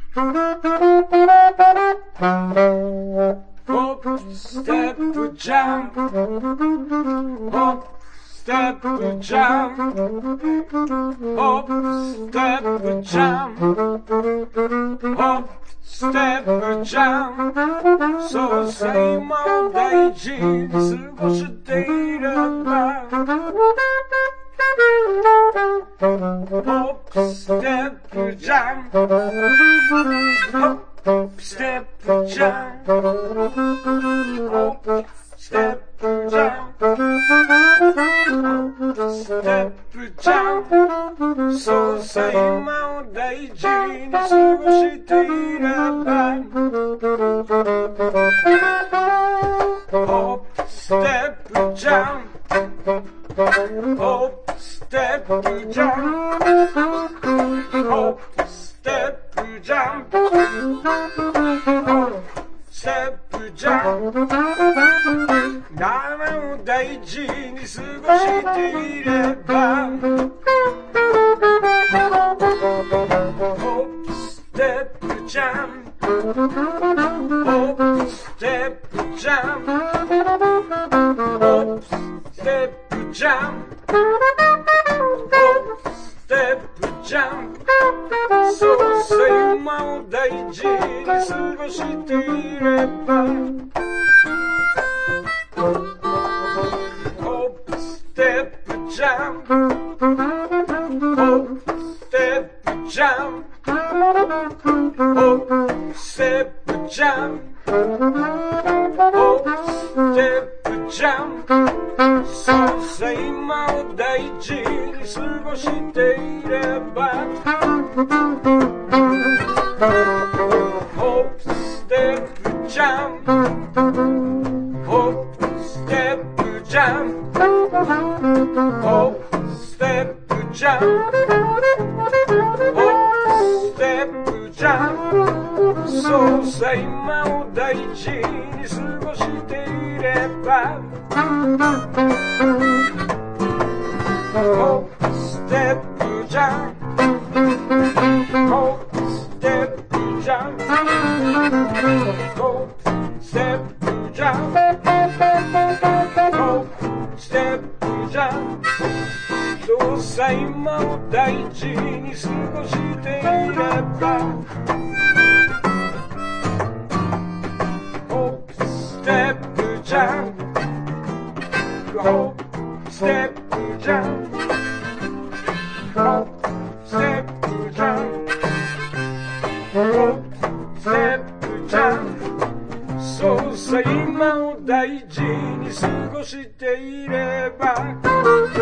Hop, step, jump. Hop, step, jump. Hop, step, jump. Hop, step, jump. そうさ今を大事に過ごしていれば Hop, step, jump. Hop, step, jump. Hop, step, jump. Step, jump. そうさ今を大事に過ごしていれば Hop, step, jump. Hop, step, jump. Hop, step, jump. Hop, step, jump. 名を大事に過ごしていれば Hop, step, jump. Hop, step, jump. Hop, step, jump. Hop, step, jump. そうさ今を大事に過ごしていれば Hop, step, jump. Hop, step, jump. Hop, step, jump. Hop, step, jump. そうさ今を大事に過ごしていれば Hop, step, jump. Hop, step, jump. Hop, step, jump. Hop, step, jump. そうさ今を大事に過ごしていれば Hop, step, jump. Hop, step, jump. Hop, step, jump. Hop, step, jump. そうさ今を大事に過ごしていれば Hop, step, jump. Hop, step, jump. Hop, step, jump. Hop, step, jump. そうさ今を大事に過ごしていれば